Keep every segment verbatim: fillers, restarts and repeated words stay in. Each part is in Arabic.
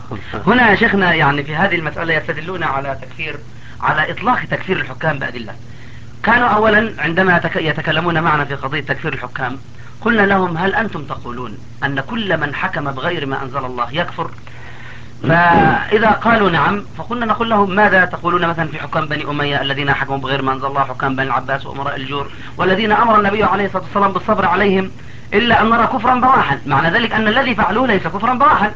هنا يا شيخنا يعني في هذه المسألة يستدلون على تكفير، على إطلاق تكفير الحكام بأدلة. كانوا أولا عندما يتكلمون معنا في قضية تكفير الحكام قلنا لهم: هل أنتم تقولون أن كل من حكم بغير ما أنزل الله يكفر؟ فإذا قالوا نعم فقلنا نقول لهم: ماذا تقولون مثلا في حكام بني أمية الذين حكموا بغير ما أنزل الله، حكام بني العباس وأمراء الجور، والذين أمر النبي عليه الصلاة والسلام بالصبر عليهم، إلا أن نرى كفرا بواحا، معنى ذلك أن الذي فعلوه ليس كفرا بواحا.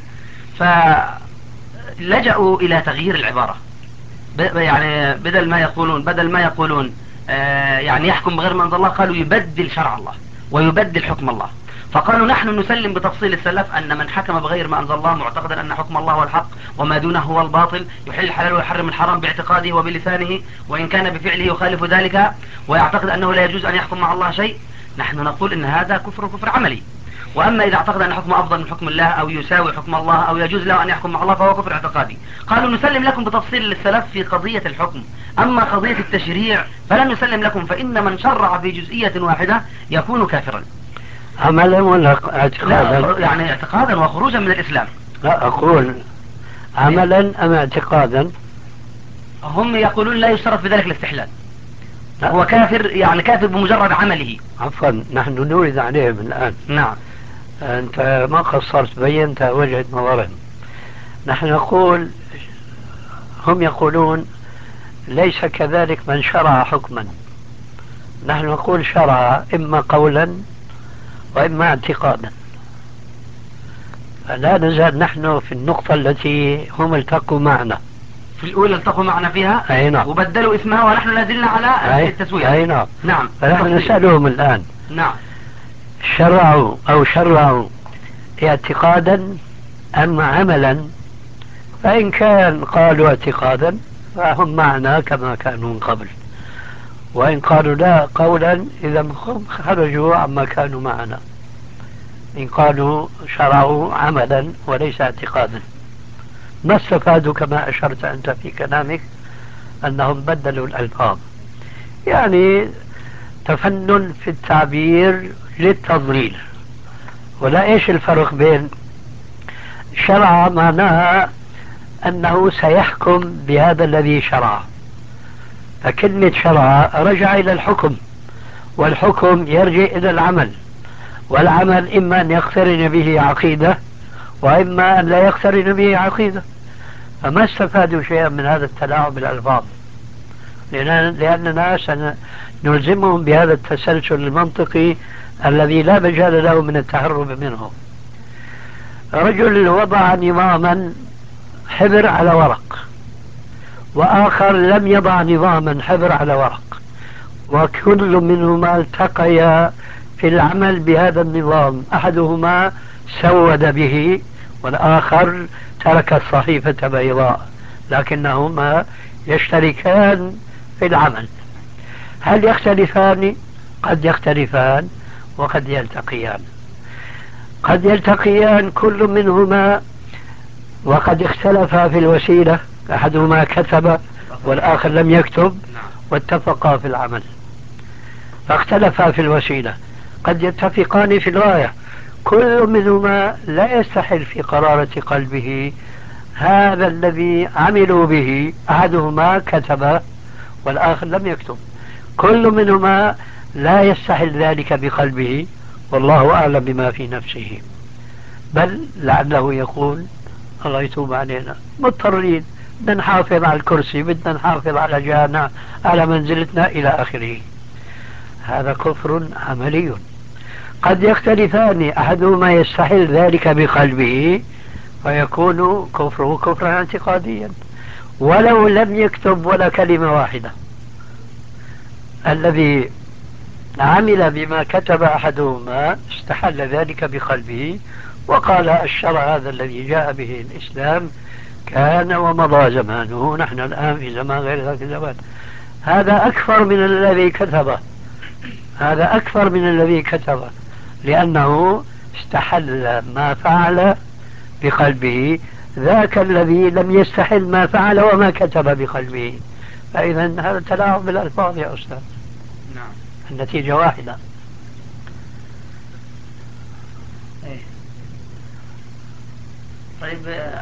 فلجأوا إلى تغيير العبارة، يعني بدل ما يقولون بدل ما يقولون آه يعني يحكم بغير ما أنزل الله، قالوا يبدل شرع الله ويبدل حكم الله. فقالوا: نحن نسلم بتفصيل السلف أن من حكم بغير ما أنزل الله معتقدا أن حكم الله هو الحق وما دونه هو الباطل، يحل الحلال ويحرم الحرام باعتقاده وبلسانه، وإن كان بفعله يخالف ذلك، ويعتقد أنه لا يجوز أن يحكم مع الله شيء، نحن نقول إن هذا كفر كفر عملي. وأما إذا اعتقد أن حكم أفضل من حكم الله أو يساوي حكم الله أو يجوز له أن يحكم مع الله فهو كفر اعتقادي. قالوا: نسلم لكم بتفصيل للسلف في قضية الحكم، أما قضية التشريع فلن نسلم لكم، فإن من شرع في جزئية واحدة يكون كافرا. عملا ولا اعتقادا؟ لا يعني اعتقادا وخروجا من الإسلام. لا، أقول عملا أم اعتقادا؟ هم يقولون لا يشترط في ذلك الاستحلال، لا. هو كافر، يعني كافر بمجرد عمله. عفوا، نحن نورد عليهم الآن. نعم. أنت ما قصرت، بينت وجهة نظرهم. نحن نقول، هم يقولون ليس كذلك من شرع حكما. نحن نقول شرع إما قولا وإما اعتقادا. فلا نزال نحن في النقطة التي هم التقوا معنا. في الأولى التقوا معنا فيها، أي نعم، وبدلوا اسمها ونحن لازلنا على التسوية. أي نعم. نعم. فنحن نسألهم الآن: نعم. شرعوا أو شرعوا اعتقادا أم عملا؟ فإن كان قالوا اعتقادا فهم معنا كما كانوا من قبل، وإن قالوا لا قولا إذا هم خرجوا عما كانوا معنا. إن قالوا شرعوا عملا وليس اعتقادا، ما استفادوا كما أشرت أنت في كلامك أنهم بدلوا الألفاظ، يعني تفنن في التعبير للتضليل. ولا إيش الفرق بين شرع معناها أنه سيحكم بهذا الذي شرع، فكلمة شرع رجع إلى الحكم، والحكم يرجع إلى العمل، والعمل إما أن يقترن به عقيدة وإما أن لا يقترن به عقيدة. فما استفادوا شيئا من هذا التلاعب بالألفاظ، لأننا سنلزمهم بهذا التسلسل المنطقي الذي لا مجال له من التهرب منه. رجل وضع نظاما حبر على ورق، وآخر لم يضع نظاما حبر على ورق، وكل منهما التقيا في العمل بهذا النظام، أحدهما سود به والآخر ترك الصحيفة بيضاء، لكنهما يشتركان في العمل. هل يختلفان؟ قد يختلفان وقد يلتقيان. قد يلتقيان كل منهما وقد اختلفا في الوسيلة، أحدهما كتب والآخر لم يكتب، واتفقا في العمل فاختلفا في الوسيلة. قد يتفقان في الغاية، كل منهما لا يستحل في قرارة قلبه هذا الذي عملوا به، أحدهما كتب والآخر لم يكتب، كل منهما لا يستحل ذلك بقلبه، والله أعلم بما في نفسه، بل لعله يقول الله يتوب علينا، مضطرين، بدنا نحافظ على الكرسي، بدنا نحافظ على جانا، على منزلتنا إلى آخره. هذا كفر عملي. قد يختلفان، أحدهما يستحل ذلك بقلبه فيكون كفره كفرا اعتقاديا ولو لم يكتب ولا كلمة واحدة. الذي عمل بما كتب أحدهما استحل ذلك بقلبه وقال الشرع هذا الذي جاء به الإسلام كان ومضى زمانه، نحن الآن في زمان غير ذاك الزمان. هذا أكثر من الذي كتبه، هذا أكثر من الذي كتبه، لأنه استحل ما فعل بقلبه، ذاك الذي لم يستحل ما فعل وما كتب بقلبه. فإذا هذا تلاعب بالألفاظ يا أستاذ. نعم. النتيجة واحدة. طيب